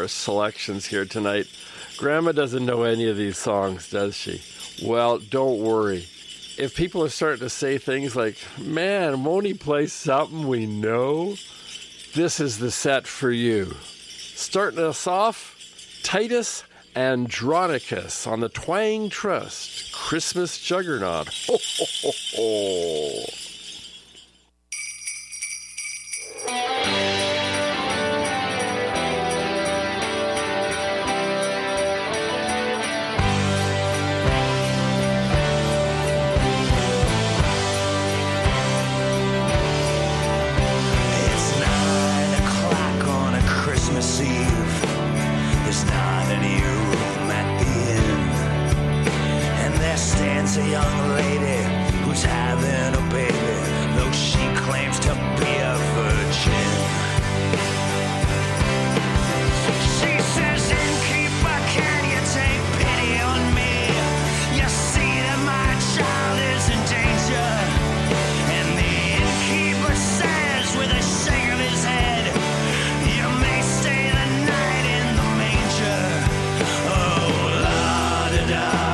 our selections here tonight. Grandma doesn't know any of these songs, does she? Well, don't worry. If people are starting to say things like, man, won't he play something we know? This is the set for you. Starting us off, Titus Andronicus on the Twang Trust, Christmas Juggernaut. Ho, ho, ho, ho. A young lady who's having a baby, though she claims to be a virgin. She says, innkeeper, can you take pity on me? You see that my child is in danger. And the innkeeper says with a shake of his head, you may stay the night in the manger. Oh, la-da-da.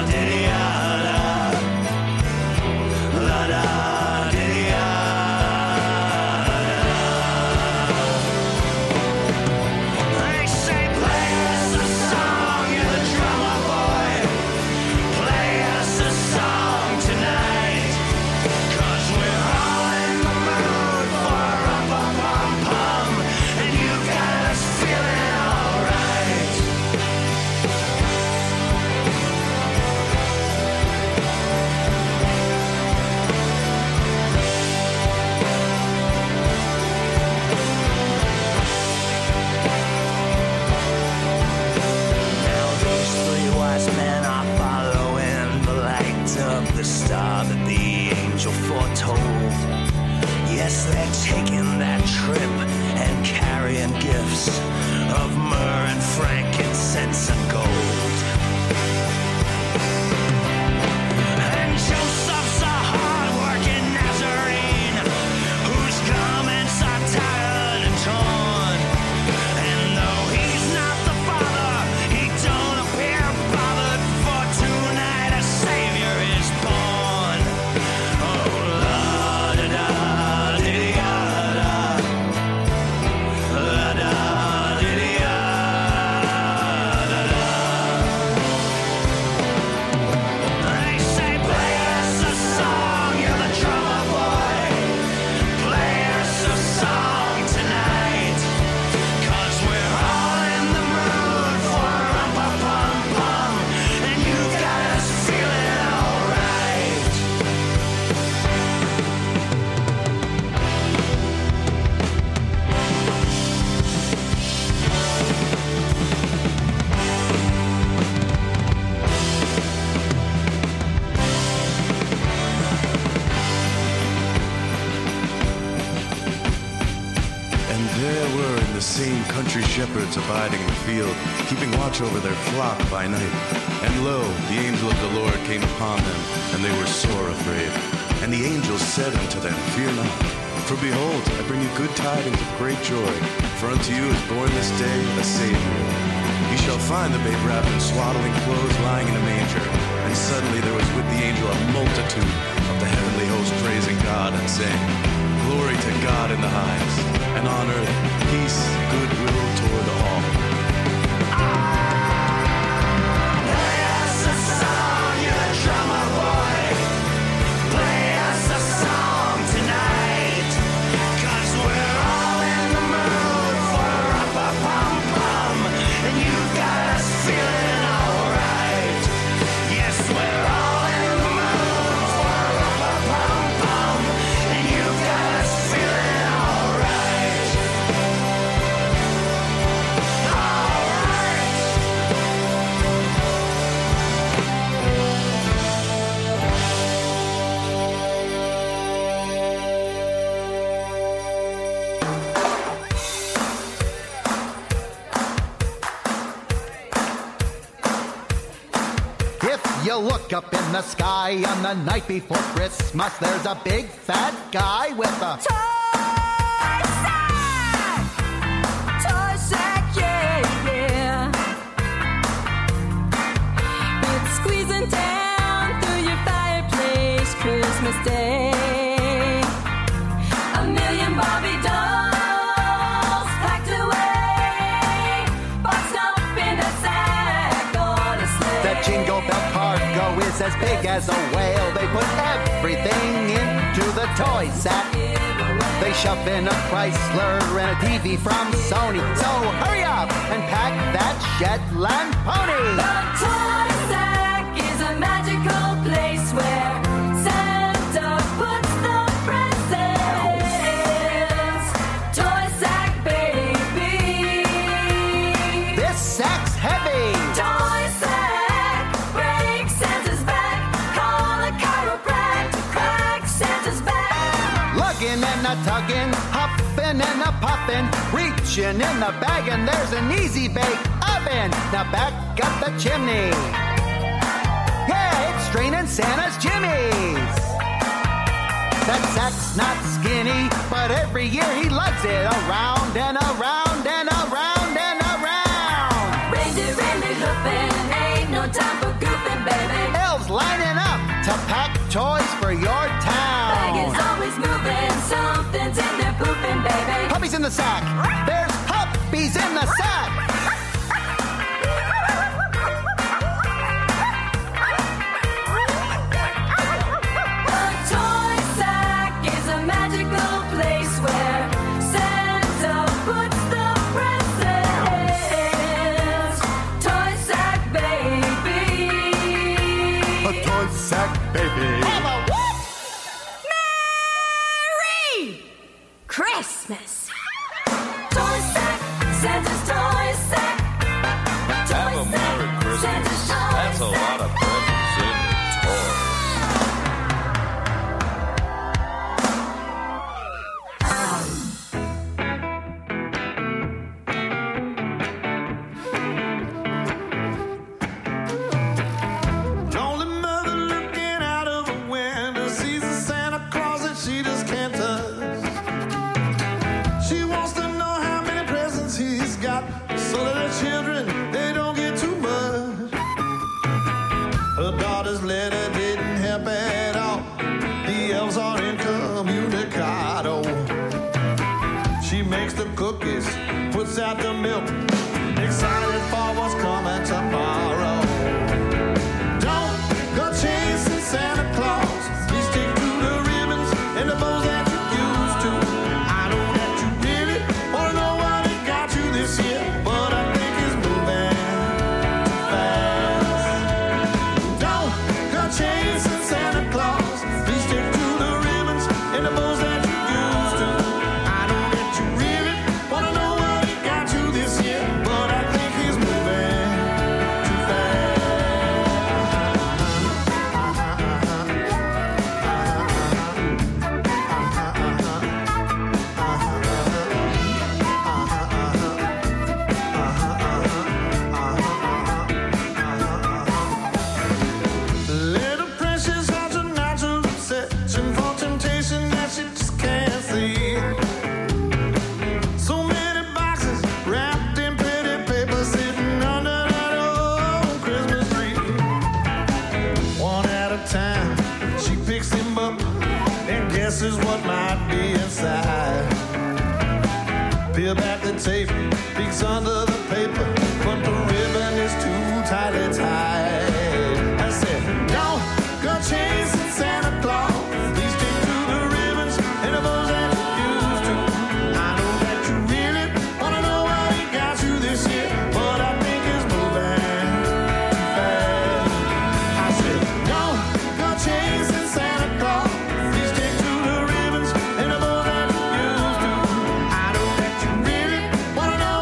Star that the angel foretold. Yes, they're taking that trip and carrying gifts of myrrh and frankincense and gold. And Joseph's a hard-working Nazarene whose garments are tattered and torn. And though he's not the father, he don't appear bothered, for tonight a savior is born. Country shepherds abiding in the field, keeping watch over their flock by night. And lo, the angel of the Lord came upon them, and they were sore afraid. And the angel said unto them, Fear not, for behold, I bring you good tidings of great joy. For unto you is born this day a Savior. You shall find the babe wrapped in swaddling clothes, lying in a manger. And suddenly there was with the angel a multitude of the heavenly host praising God and saying, Glory to God in the highest, and on earth peace, goodwill toward all. Play us a song, you're the drummer boy. Play us a song tonight, 'cause we're all in the mood for a rum-pa-pum-pum, and you got us feeling alright. Yes, we're all in the mood for a rum-pa-pum-pum, and you got us feeling alright. You look up in the sky on the night before Christmas, there's a big fat guy with a Toy sack, yeah, yeah. big as a whale. They put everything into the toy sack. They shove in a Chrysler and a TV from Sony. So hurry up and pack that Shetland pony. The toy sack is a magical place where Santa puts the presents. Toy sack, baby. This sack's heavy. Toy sack, break Santa's back. Call a chiropractor, crack Santa's back. Lugging and a tugging, huffing and a puffing, reaching in the bag and there's an easy bake oven. Now back up the chimney. Yeah, it's straining Santa's jimmies. That sack's not skinny, but every year he lugs it around and around and around and around. Reindeer, reindeer hooping, ain't no time for goofing, baby. Elves lining up to pack toys for your Bag is town. always moving, something's in there pooping, baby. Puppies in the sack. There's puppies in the sack. The toy sack is a magical place where Santa puts the presents. Toy sack, baby. A toy sack, baby. Merry Christmas. Toy sack, Santa's toy sack. Toy Have a sack, Merry Christmas. Santa's toy That's a sack. lot of presents in toys. Lonely mother looking out of a window sees a Santa Claus that she just can't touch. She wants to know how many presents he's got so that the children, they don't get too much. Her daughter's letter didn't help at all. The elves are incommunicado. She makes the cookies, puts out the milk, excited for what's coming tomorrow. Don't go chasing Santa Claus. Please stick to the ribbons and the bows that you used to. I know that you really wanna know what it got you this year, but I think it's moving too fast. Don't go chasing Santa Claus. Please stick to the ribbons and the bows that you used to. I know that you really wanna know what it got you this year, but I think he's moving too fast. Little precious heart's a natural obsession for temptation that she just can't see. So many boxes wrapped in pretty paper sitting under that old Christmas tree. One at a time, she picks him up and guesses what might be inside. Peel back the tape, peeks under the paper, but the ribbon is too tightly tied. I said, don't go chasing Santa Claus. Please stick to the ribbons and the bows that you used to. I know that you really wanna know what he got you this year, but I think it's moving too fast. I said, don't go chasing Santa Claus. Please stick to the ribbons and the bows that you used to. I know that you really wanna know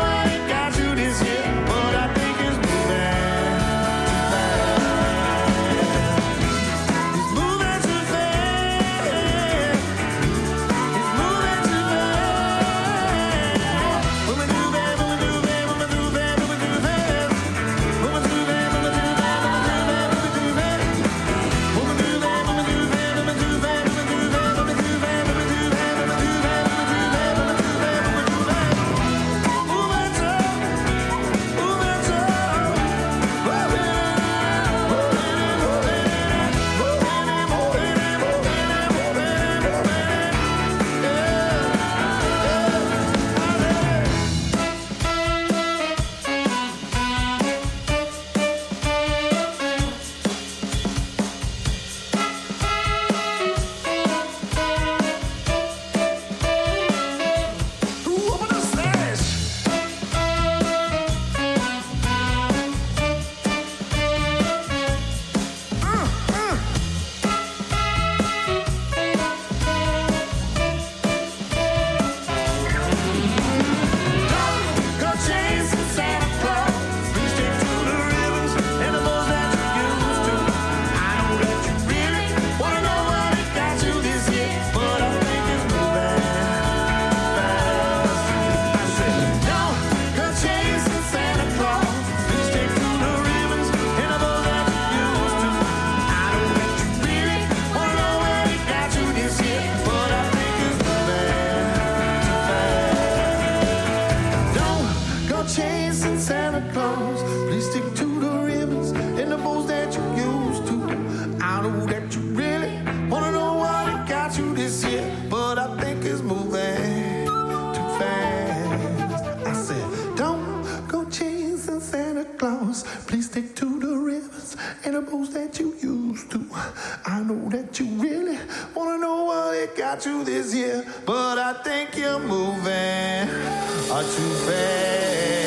Santa Claus. Please stick to the ribbons and the bows that you used to. I know that you really wanna know what I got you this year, but I think it's moving too fast. I said, don't go chasing Santa Claus. Please stick to the ribbons and the bows that you used to. I know that you really wanna know what it got you this year, but I think you're moving too fast.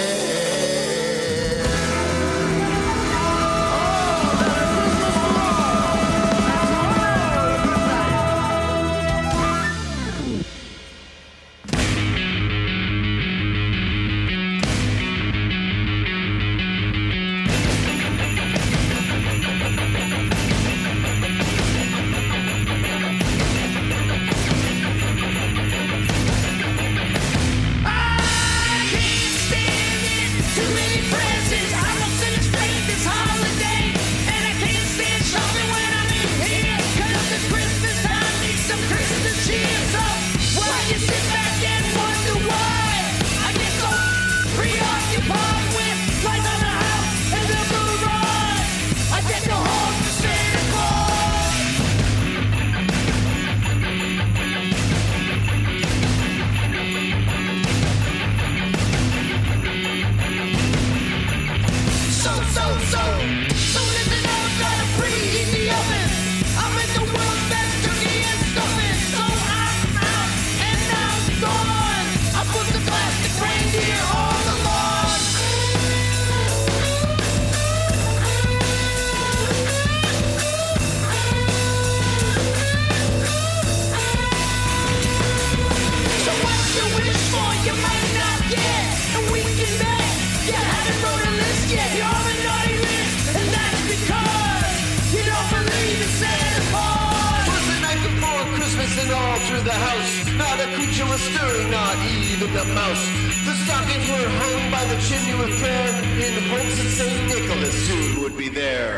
The house, not a creature was stirring, not even a mouse. The stockings were hung by the chimney with prayer, in hopes that St. Nicholas soon would be there.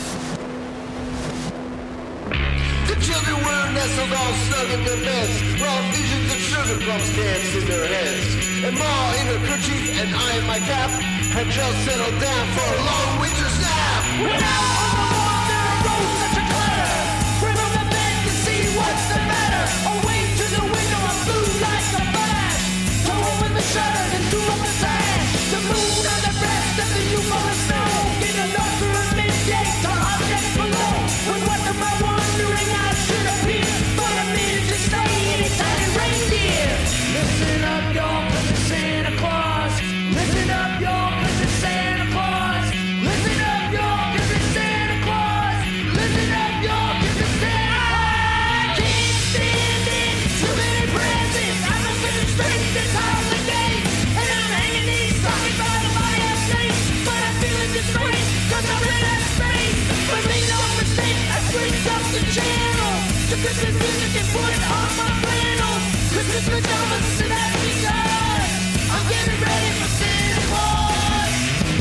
The children were nestled all snug in their beds, while visions of sugar plums danced in their heads. And Ma in her kerchief and I in my cap had just settled down for a long winter's nap. When out on the lawn there arose such a clatter, ran on the bed to see what's the matter. Away to the window I flew like a flash, tore open the shutters and threw up the sash. The moon on the breast of the new fallen snow, in a north through midday to objects below. When what am I wondering I should appear, but a minute to stay in a tiny reindeer. Listen up, y'all, 'cause it's Santa Claus. Listen up, y'all, 'cause it's Santa Claus. Listen up, y'all, 'cause it's Santa Claus. Listen up, y'all, 'cause it's Santa Claus. I can't stand it, too many presents. I'm not sitting straight this holiday, and I'm hanging these stockings by the fireplace. But I'm feeling disgraced, 'cause I'm in that space. But make no mistake, I switched up the channel to Christmas music and put on my flannel. Christmas pajamas, and that's because I'm getting ready for Santa Claus.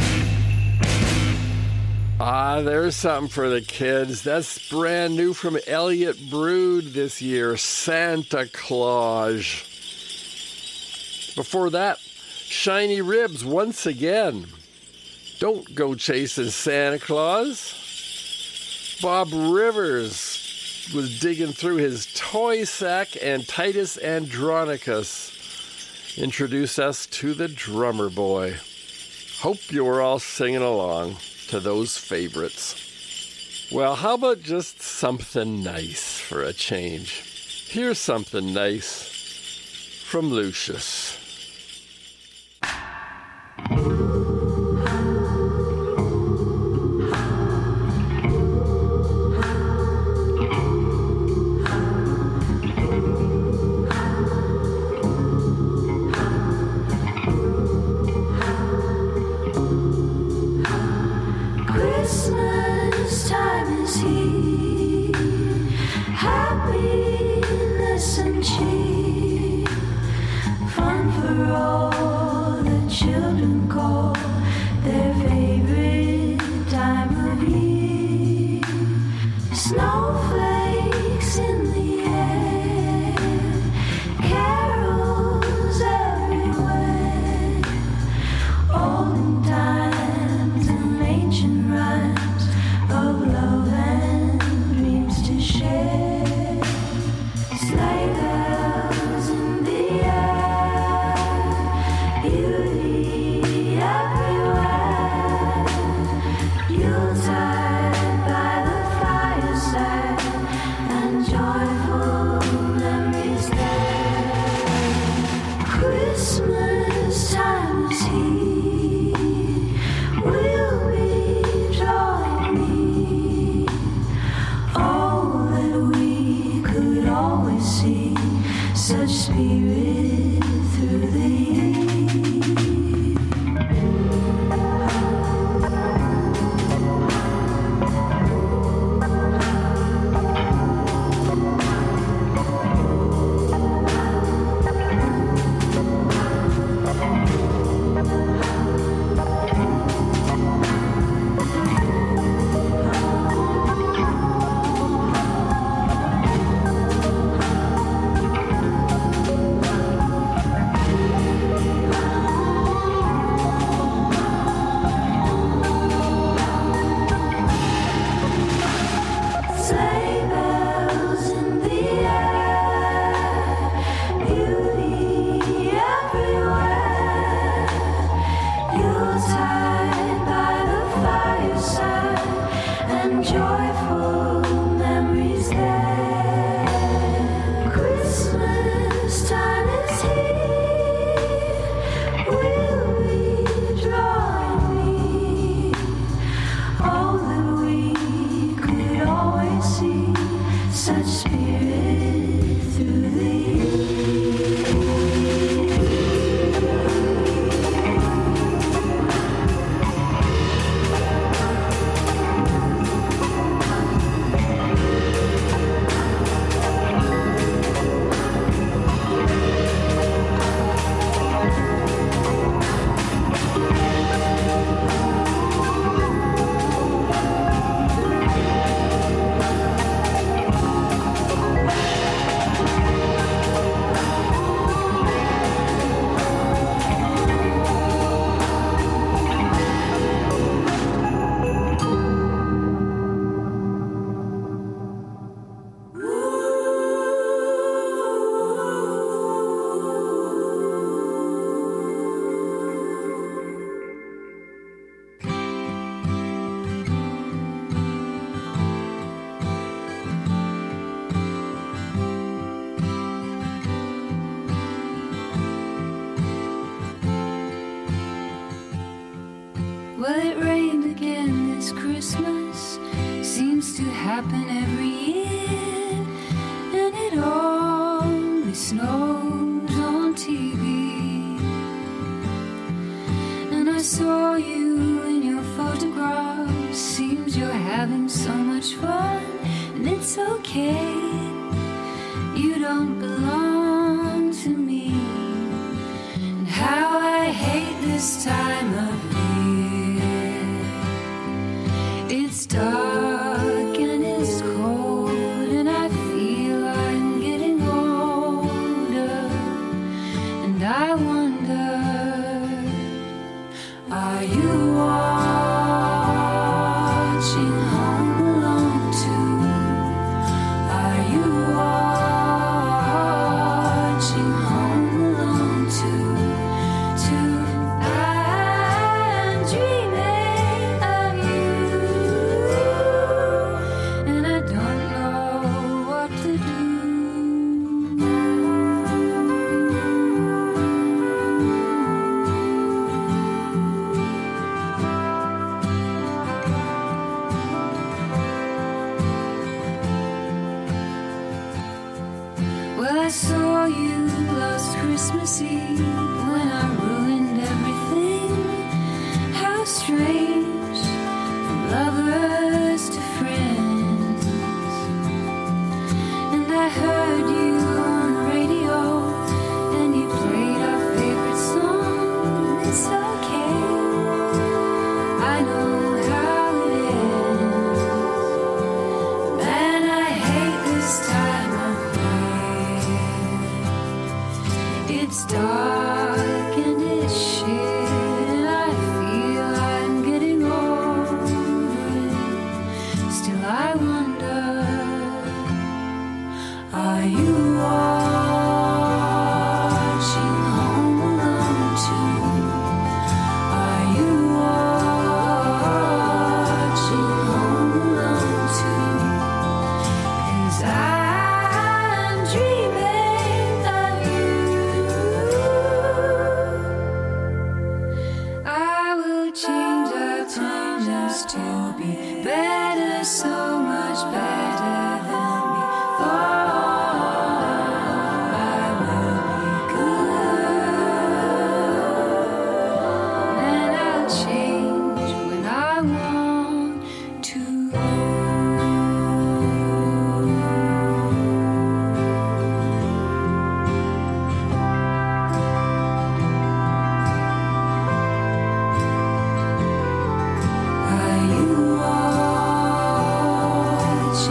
Ah, there's something for the kids. That's brand new from Elliot Brood this year, Santa Claus. Before that, Shiny Ribs once again. Don't go chasing Santa Claus. Bob Rivers was digging through his toy sack, and Titus Andronicus introduced us to the Drummer Boy. Hope you were all singing along to those favorites. Well, how about just something nice for a change? Here's something nice from Lucius. Christmas time is here, happiness and cheer, fun for all the children call. outside by the fireside and joyful memories there. Christmas time is here. Will we draw near? Oh, that we could always see such spirit through the Well, it rained again this Christmas. Seems to happen every year. And it only snows on TV. And I saw you in your photographs. Seems you're having so much fun. And it's okay. You don't belong to me. And how I hate this time of year. It's dark and it's cold, and I feel I'm getting older. And I wonder, are you watching Home Alone too? Are you watching Home Alone too? I'm dreaming of you, and I don't know what to do. Well, I saw you last Christmas Eve when I ruined everything. How strange, from lovers to friends. And I heard you on the radio, and you played our favorite song. It's okay, I know how it ends. Man, I hate this time of year. It's dark and it's shit, and I feel I'm getting older. Still, I wonder, are you watching Home Alone too? Are you watching Home Alone too? 'Cause I'm dreaming of you. I will change our times to be better, so much better than before. I will be good, and I'll change when I want to. Are you watching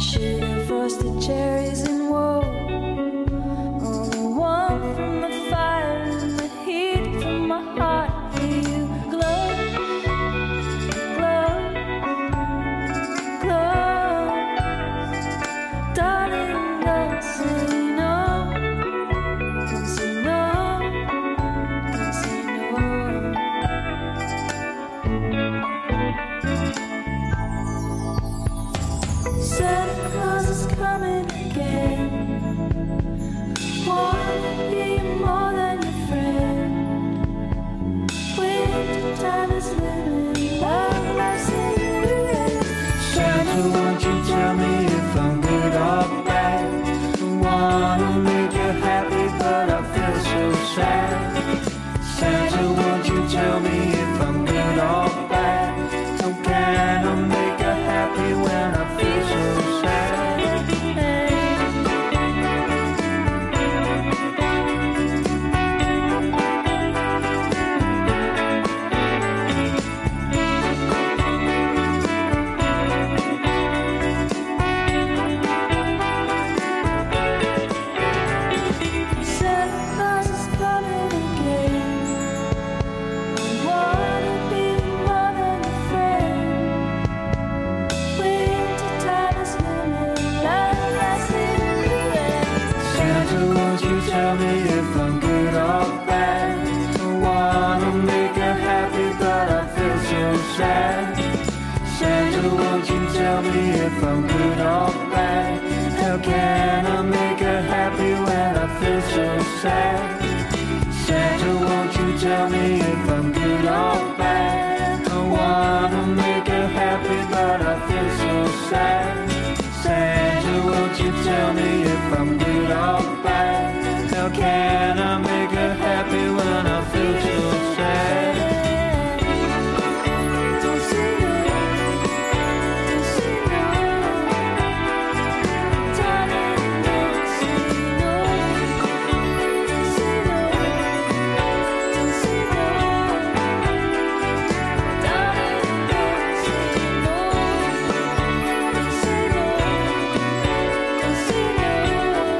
Sugar frosted cherries and wool. All the warmth from the fire and the heat from my heart for you. Glow, glow, glow. Darling, don't say no. Don't say no. Don't say no. Santa Claus is coming again. Wanna be more than your friend. Winter time is living, love loves in the end. Santa, won't you tell me if I'm good or bad? I wanna make you happy, but I feel so sad. Santa, won't you tell me if I'm good or bad? How can I make you happy when I feel so sad? Santa Claus is coming again. I wanna be more than a friend. Winter time is living, love loves in the end. Santa, won't you tell me if I'm good or bad? I wanna make her happy, but I feel so sad. Santa, won't you tell me if I'm good or bad? How can I make her happy when I feel so sad? Santa, won't you tell me if I'm good or bad? I wanna make her happy, but I feel so sad. Santa, won't you tell me if I'm good or bad? How can I make her happy when I feel so sad? Don't say no. Don't say no. Darling, don't say no. Don't say no. Don't say no. Darling, don't say no. Don't say no. Don't say no.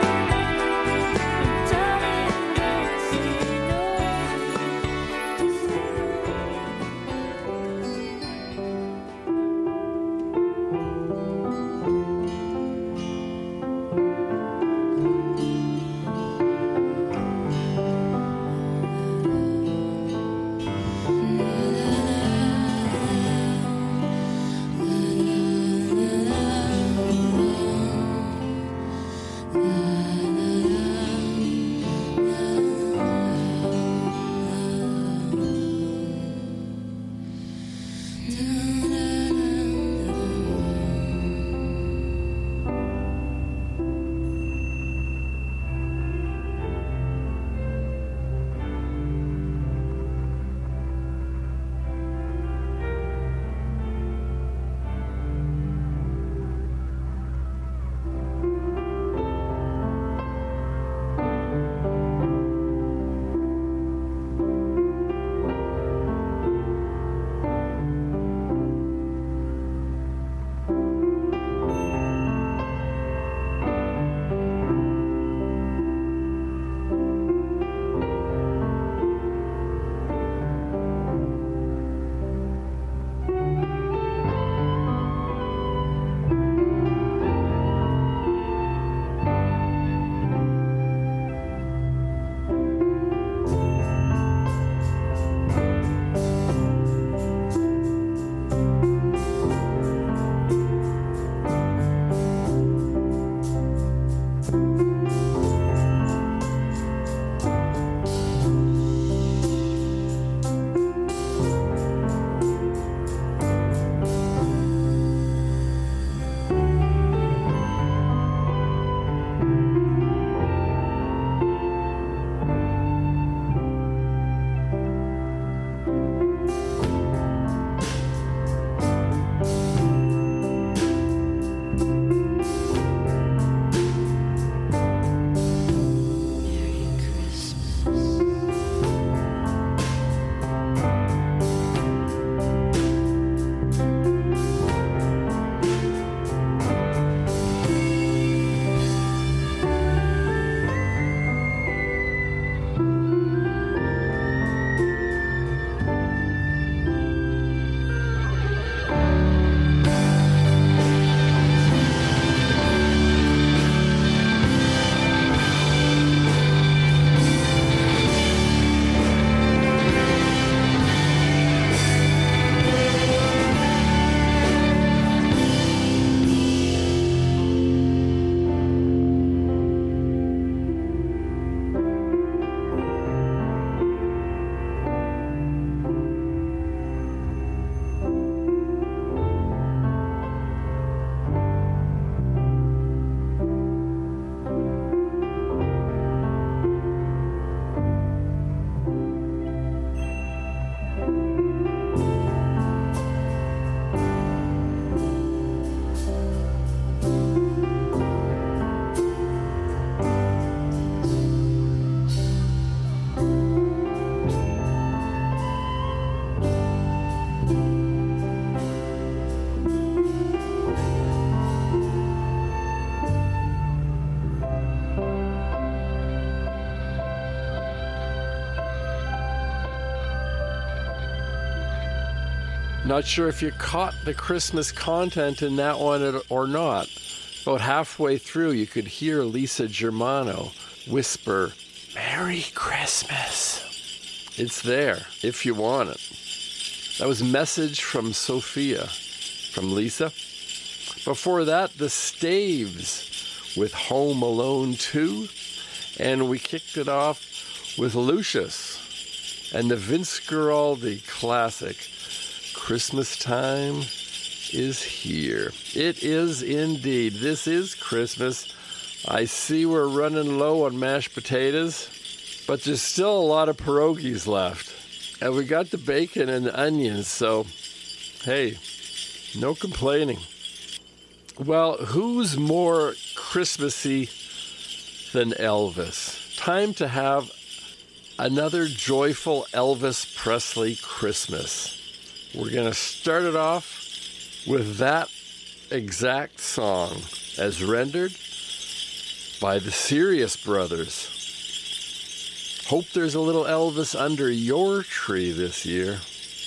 Not sure if you caught the Christmas content in that one or not. About halfway through, you could hear Lisa Germano whisper, "Merry Christmas." It's there, if you want it. That was Message from Sophia, from Lisa. Before that, the Staves with Home Alone 2. And we kicked it off with Lucius and the Vince Guaraldi classic, Christmas Time is Here. It is indeed. This is Christmas. I see we're running low on mashed potatoes, but there's still a lot of pierogies left. And we got the bacon and the onions, so hey, no complaining. Well, who's more Christmassy than Elvis? Time to have another joyful Elvis Presley Christmas. We're going to start it off with that exact song as rendered by the Serious Brothers. Hope there's a little Elvis under your tree this year.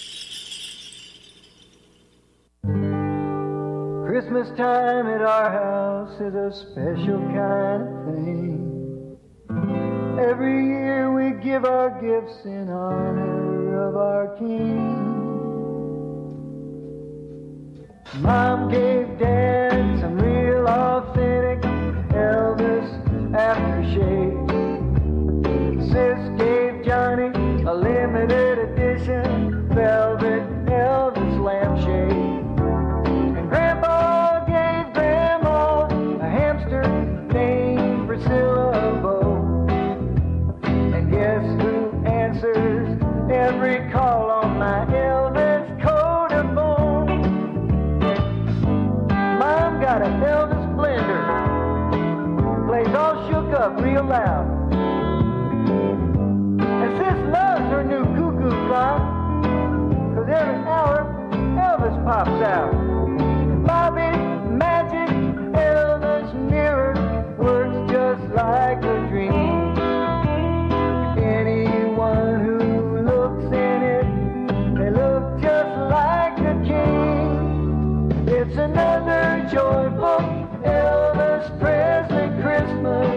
Christmas time at our house is a special kind of thing. Every year we give our gifts in honor of our King. Mom gave Dad some real authentic Elvis aftershave. Sis gave Johnny a limited edition velvet Elvis lampshade. And Grandpa gave Grandma a hamster named Priscilla Bow. And guess who answers every call on my Elvis coat of bone? Mom got an Elvis blender, plays all shook up real loud. And Sis loves her new cuckoo clock, 'cause every hour Elvis pops out. And Bobby's magic Elvis mirror works just like a dream. Anyone who looks in it, they look just like a king. It's another joyful Elvis Presley Christmas.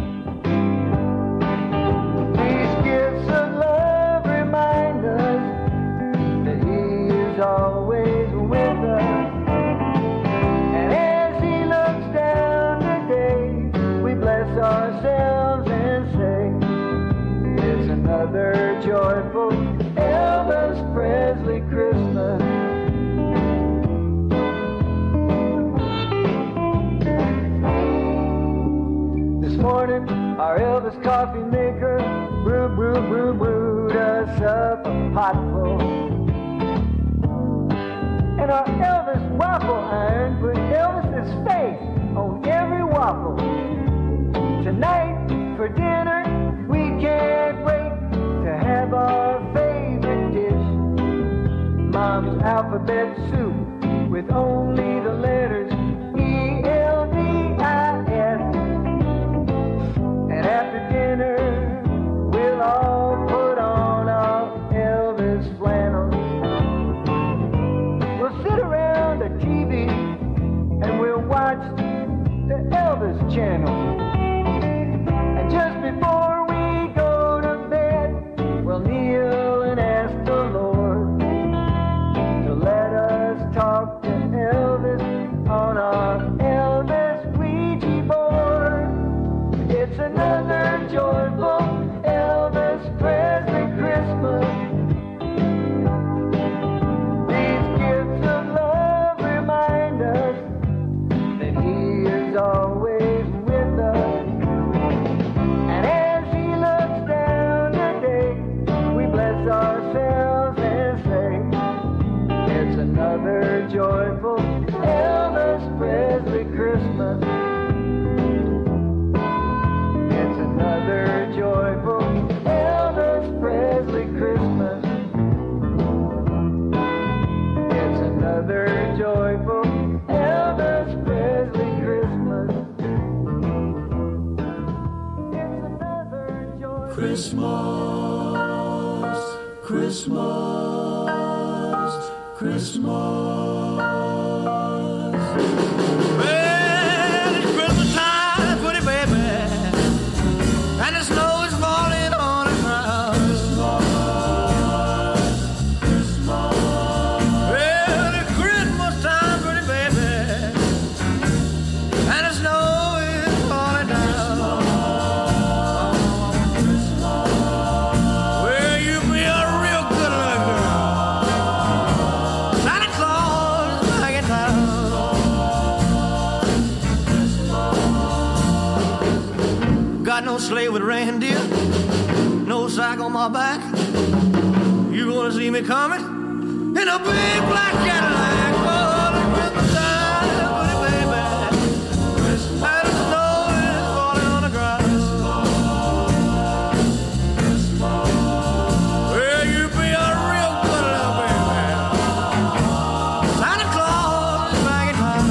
These gifts of love remind us that He is always with us. And as He looks down today, we bless ourselves and say, it's another joyful Elvis Presley Christmas. This morning, our Elvis coffee maker brewed us up a potful. And our Elvis waffle iron put Elvis's face on every waffle. Tonight, for dinner, we can't wait to have our favorite dish. Mom's alphabet soup with only the letters E-L-V-I-S. And after dinner, we'll all put on our Elvis flannels. We'll sit around a TV and we'll watch the Elvis Channel. And just before we go to bed, we'll kneel and ask the Lord to let us talk to Elvis on our Elvis Ouija board. It's another joyful Elvis Presley Christmas. These gifts of love remind us that He is always with us. And as He looks down today, we bless ourselves and say, it's another joyful Elvis Presley Christmas. It's another joyful Elvis Presley Christmas. It's another joyful Elvis Presley Christmas. It's another joyful Christmas, Christmas, Christmas. Well, it's Christmas time, pretty baby, and the snow is falling on the ground. Christmas. Well, it's Christmas time, pretty baby, and the snow is falling down. Well, you be a real good little girl. Santa Claus is back in town. Got no sleigh with reindeer, no sack on my back. You gonna see me coming in a big black Cadillac. Oh, the Christmas time, pretty baby, and the snow is falling on the ground. Well, you be a real good little baby. Santa Claus is back in town.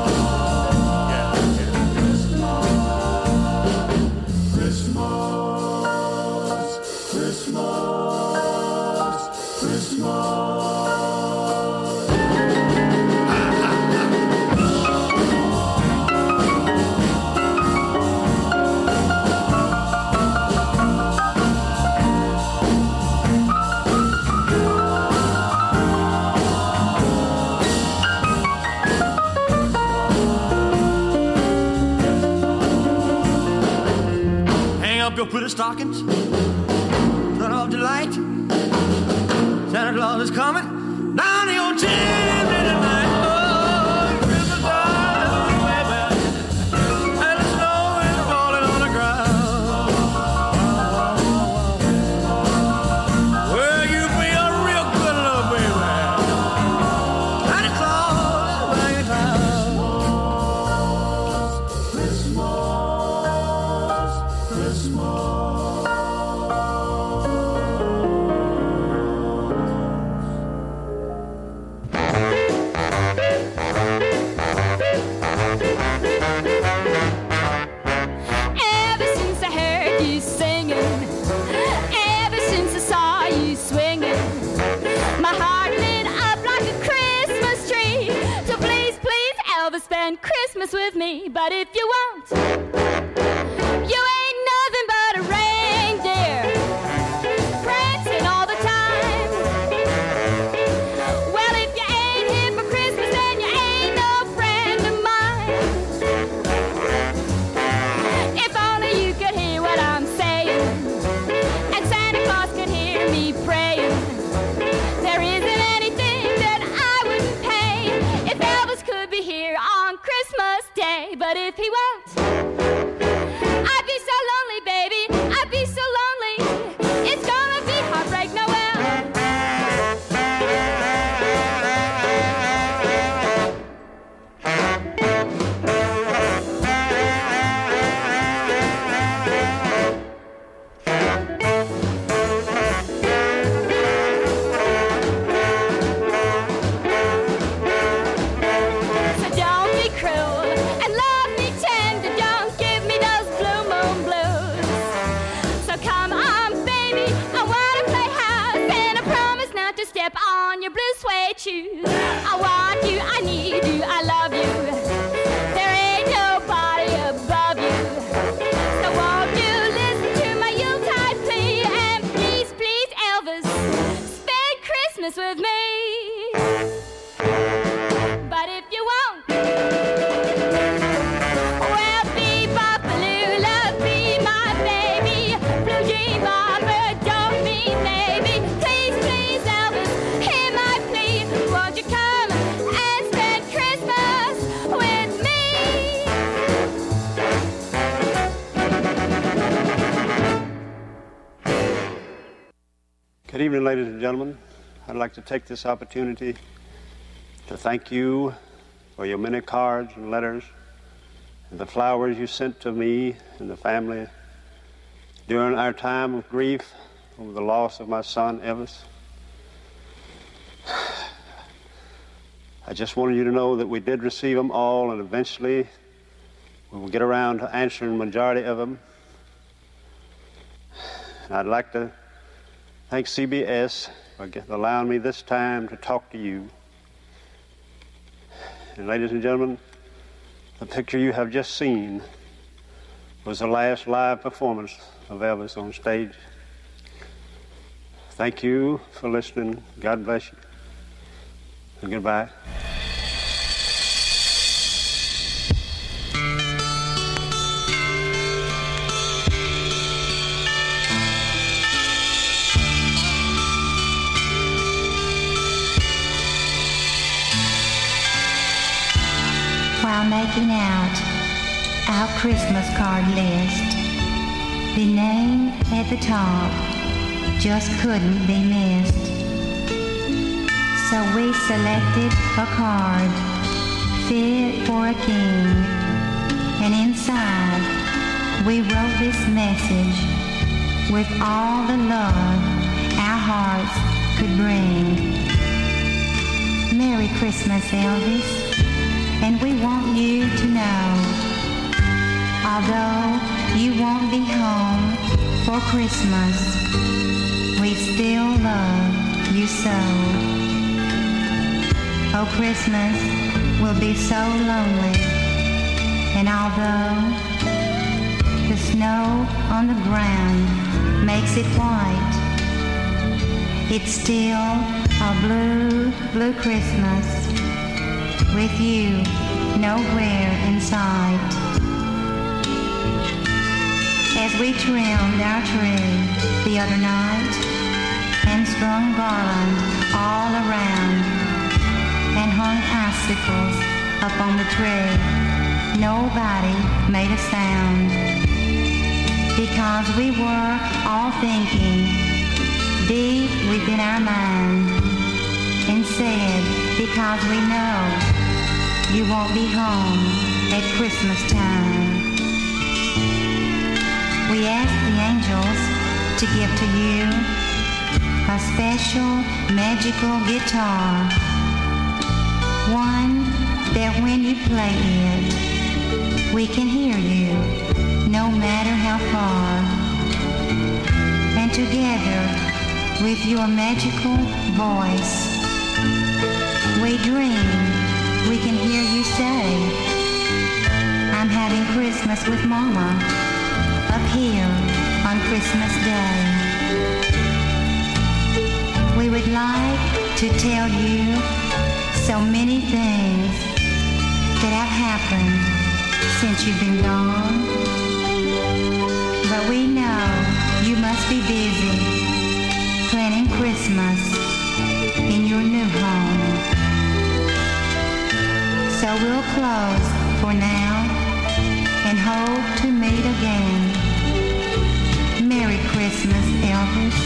Hang up your pretty stockings, turn off the light. Santa Claus is coming down to your chimney tonight. Oh, Christmas time, baby, and the snow is falling on the ground. Well, you be a real good little baby. Santa Claus is back in town. Ever since I heard you singing, ever since I saw you swinging, my heart lit up like a Christmas tree. So please, please, Elvis, spend Christmas with me. But if you won't, you ain't nothing but a reindeer, prancing all the time. Well, if you ain't here for Christmas, then you ain't no friend of mine. If only you could hear what I'm saying, and Santa Claus could hear me praying. There isn't anything that I wouldn't pay if Elvis could be here on Christmas Day. But if he won't, I'd be so lonely, baby. I'd be so lonely. It's gonna be Heartbreak Noel. So don't be cruel and love me tender. Don't give me those blue moon blues. So come on, baby, I wanna play house, and I promise not to step on your blue suede shoes. I want you, I need you, I love you. There ain't nobody above you. So won't you listen to my Yuletide plea, and please, please, Elvis, spend Christmas with me. But if you won't, well, bebop-a-lula, be my baby. Blue jean bomber, don't mean maybe. Please, please, Elvis, hear my plea. Won't you come and spend Christmas with me? Good evening, ladies and gentlemen. I'd like to take this opportunity to thank you for your many cards and letters and the flowers you sent to me and the family during our time of grief over the loss of my son, Elvis. I just wanted you to know that we did receive them all, and eventually we will get around to answering the majority of them. And I'd like to thank CBS for allowing me this time to talk to you. And ladies and gentlemen, the picture you have just seen was the last live performance of Elvis on stage. Thank you for listening. God bless you. And goodbye. While making out our Christmas card list, the name at the top just couldn't be missed. So we selected a card fit for a king, and inside we wrote this message with all the love our hearts could bring. Merry Christmas, Elvis. And we want you to know, although you won't be home for Christmas, we still love you so. Oh, Christmas will be so lonely, and although the snow on the ground makes it white, it's still a blue, blue Christmas with you nowhere in sight. As we trimmed our tree the other night and strung garland all around and hung icicles up on the tree, nobody made a sound because we were all thinking deep within our mind and said, because we know you won't be home at Christmas time. We asked the angels to give to you a special magical guitar, one that when you play it, we can hear you no matter how far. And together with your magical voice, we dream we can hear you say, I'm having Christmas with Mama up here on Christmas Day. We would like to tell you so many things that have happened since you've been gone, but we know you must be busy planning Christmas in your new home. So we'll close for now and hope to meet again. Merry Christmas, Elvis.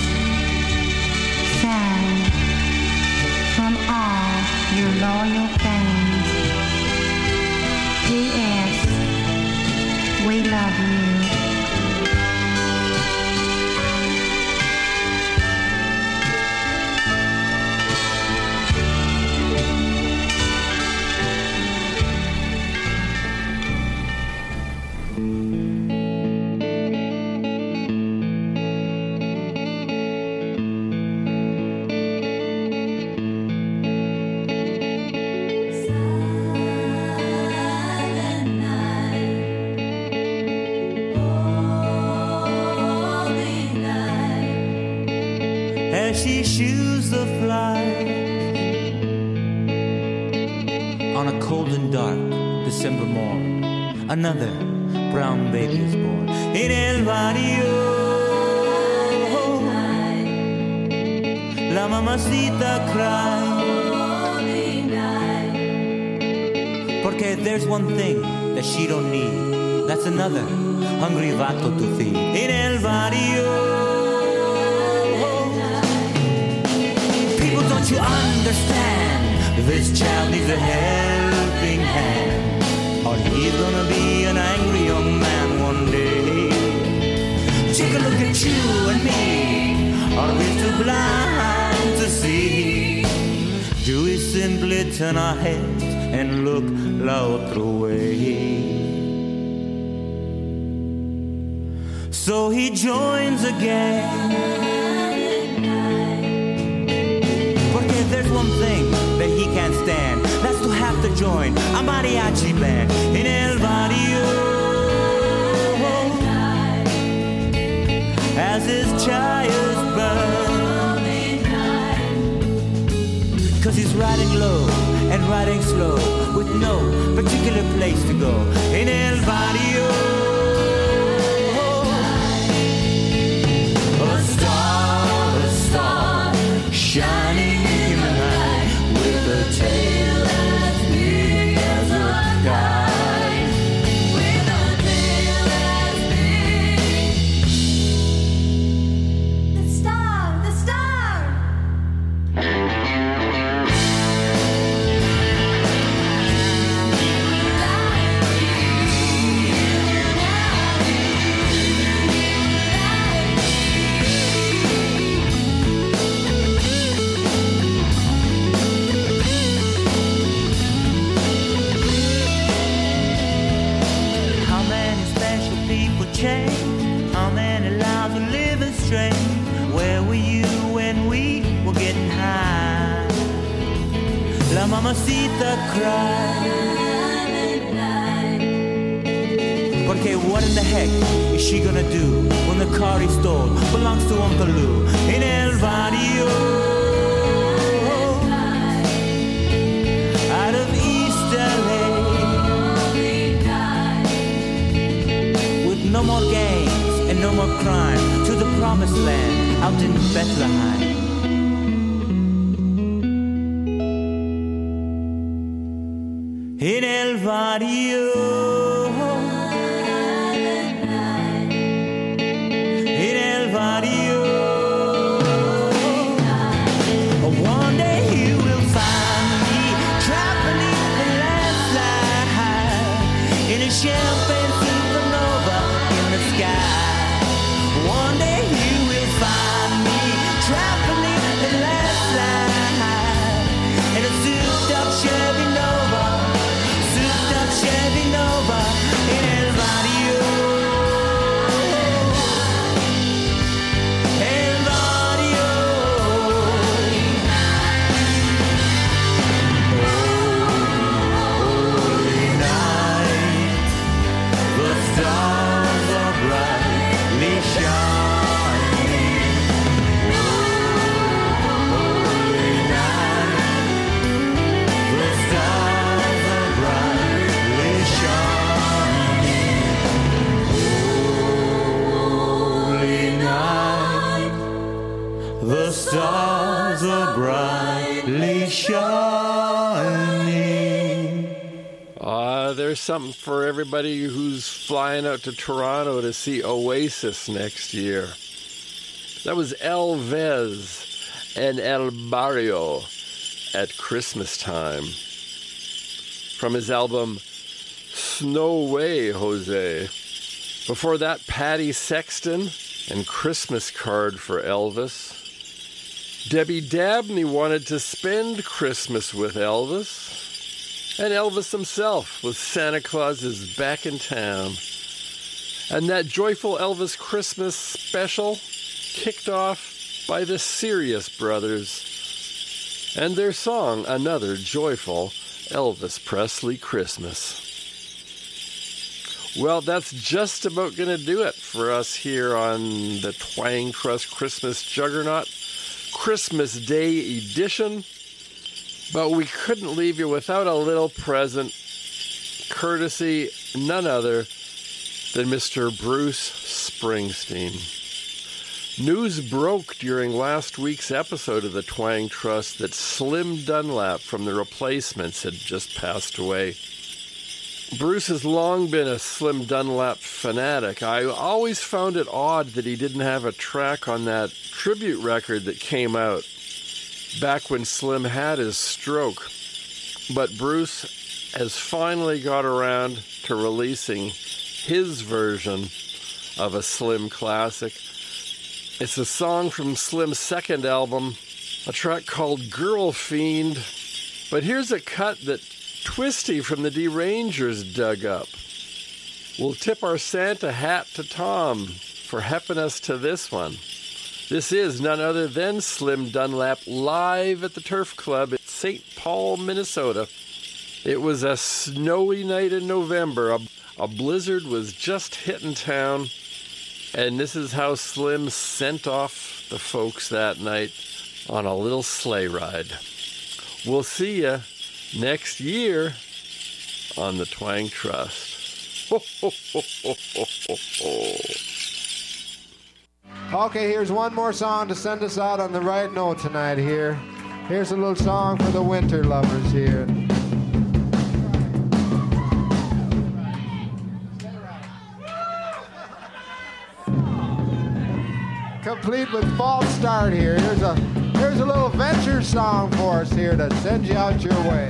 Signed from all your loyal fans. P.S. We love you. She shoes the flight on a cold and dark December morn. Another brown baby is born in el barrio. La mamacita cries porque there's one thing that she don't need. That's another hungry vato to feed in el barrio. Don't you understand? This child needs a helping hand, or he's gonna be an angry young man one day. Take a look at you and me, are we too blind to see? Do we simply turn our heads and look la otro way? So he joins again join a mariachi band in El Barrio as his child burns. 'Cause he's riding low and riding slow with no particular place to go in El Barrio. A star shining in the night with a tail as big as a kite. With a tail as big. The star, the star. How many special people change? How many lives are living strange? Where were you when we were getting high? La mamacita cried. Porque what in the heck is she gonna do when the car he stole belongs to Uncle Lou in El Barrio? Out of East LA, with no more gangs and no more crime, to the promised land out in Bethlehem. In El Barrio, in El Barrio, one day you will find me trapped beneath the landslide in a champagne supernova in the sky. One day you will find me trapped beneath the landslide in a souped-up Chevy Nova, souped-up Chevy Nova in El Barrio. El Barrio. Holy night, the stars are brightly shining. Holy night, the stars are brightly shining. Holy night, the stars are brightly shining. There's something for everybody who's flying out to Toronto to see Oasis next year. That was Elvis and El Barrio at Christmas time from his album Snow Way, Jose. Before that, Patty Sexton and Christmas Card for Elvis. Debbie Dabney wanted to spend Christmas with Elvis. And Elvis himself with Santa Claus is Back in Town. And that joyful Elvis Christmas special kicked off by the Sirius Brothers and their song, Another Joyful Elvis Presley Christmas. Well, that's just about going to do it for us here on the Twang Trust Christmas Juggernaut Christmas Day edition. But we couldn't leave you without a little present, courtesy none other than Mr. Bruce Springsteen. News broke during last week's episode of the Twang Trust that Slim Dunlap from The Replacements had just passed away. Bruce has long been a Slim Dunlap fanatic. I always found it odd that he didn't have a track on that tribute record that came out back when Slim had his stroke. But Bruce has finally got around to releasing his version of a Slim classic. It's a song from Slim's second album, a track called Girl Fiend. But here's a cut that Twisty from the Derangers dug up. We'll tip our Santa hat to Tom for helping us to this one. This is none other than Slim Dunlap live at the Turf Club in St. Paul, Minnesota. It was a snowy night in November. A blizzard was just hitting town, and this is how Slim sent off the folks that night on a little sleigh ride. We'll see you next year on the Twang Trust. Ho, ho, ho, ho, ho, ho, ho. Okay, here's one more song to send us out on the right note tonight here. Here's a little song for the winter lovers here. Complete with false start here. Here's a little venture song for us here to send you out your way.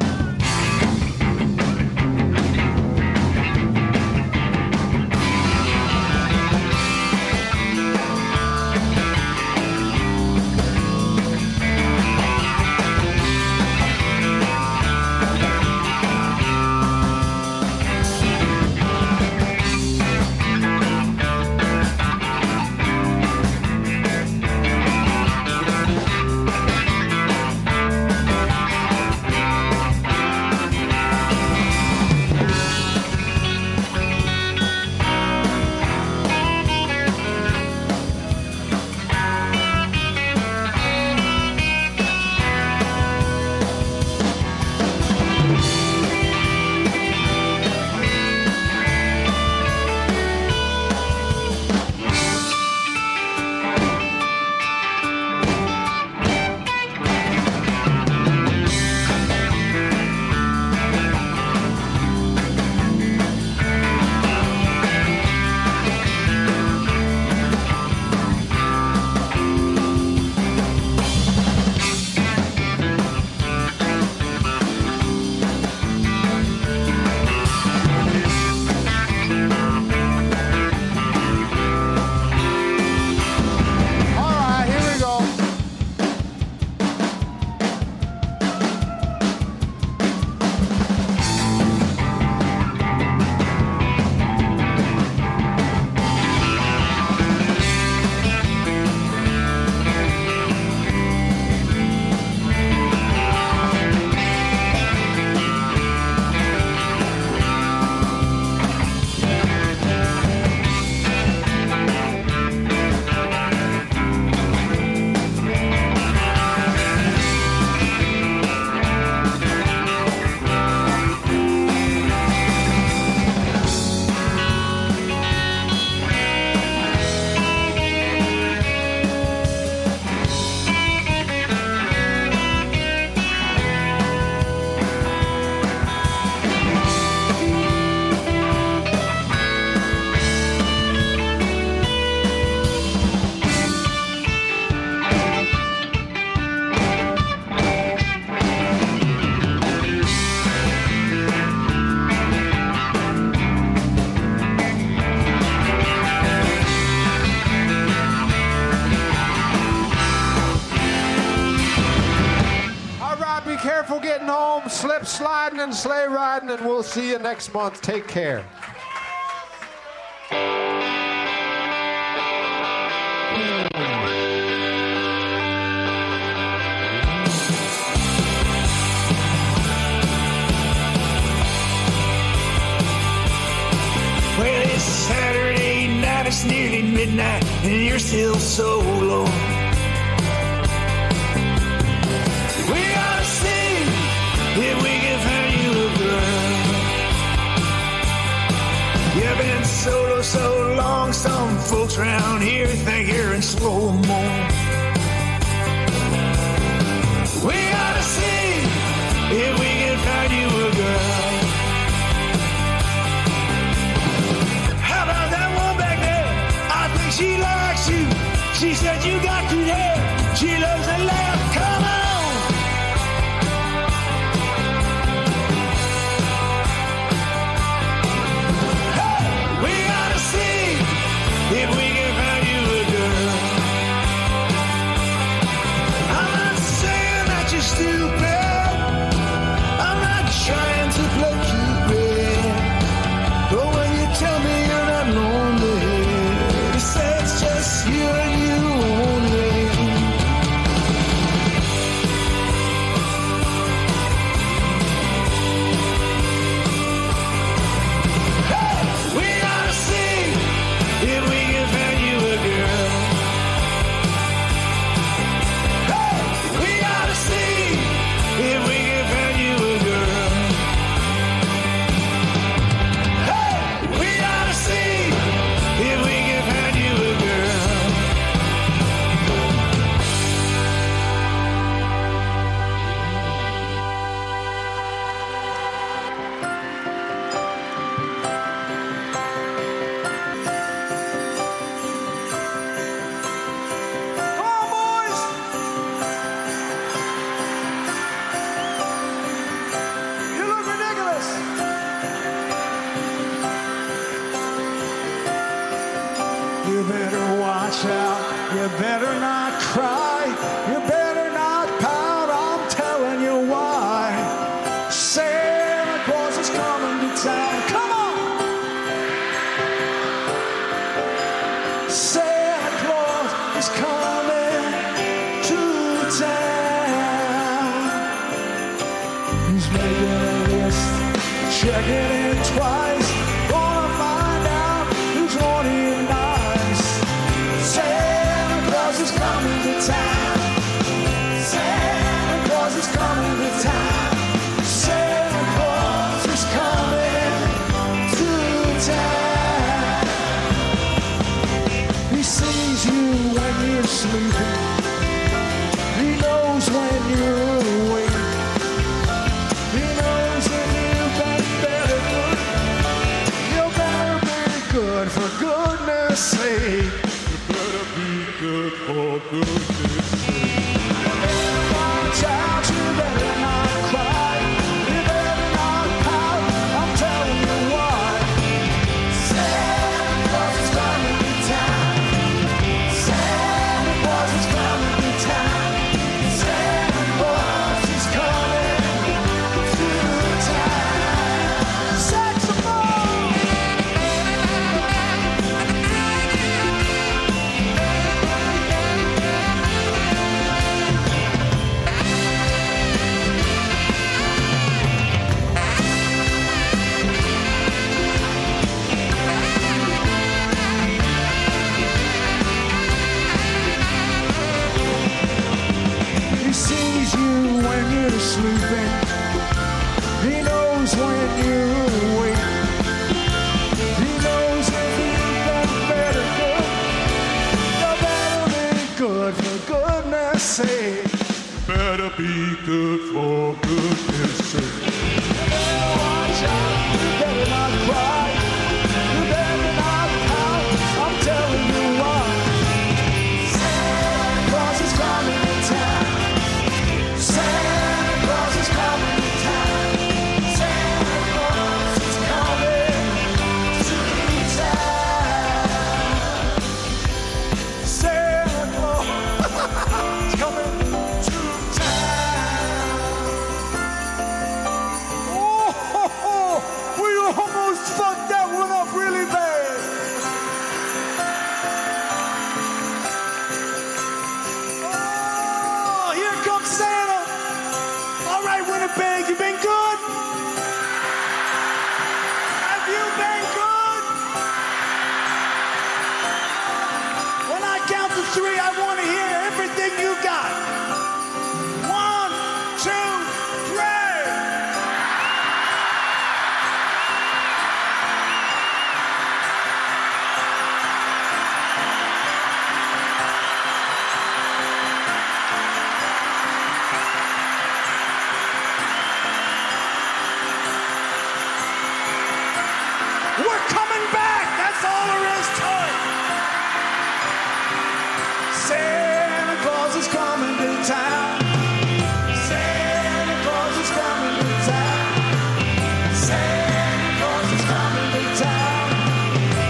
Slip sliding and sleigh riding, and we'll see you next month. Take care. Well, it's Saturday night, it's nearly midnight, and you're still so low. We gotta see if we can find you a girl. You've been solo so long, some folks around here think you're in slow-mo. We gotta see if we can find you a girl. How about that one back there? I think she likes you. She said you got good hair. She loves to laugh. Come on. If we can find you a girl. I'm not saying that you're stupid. I'm not trying You better watch out, you better not cry, you better not pout, I'm telling you why. Santa Claus is coming to town, come on! Santa Claus is coming to town. He's making a list, checking it twice, gonna find out who's naughty and nice. Santa Claus is coming to town. Santa Claus is coming to town. Santa Claus is coming to town. He sees you when you're sleeping. He knows when you're awake. He knows if you've been better good. You better be good for goodness sake.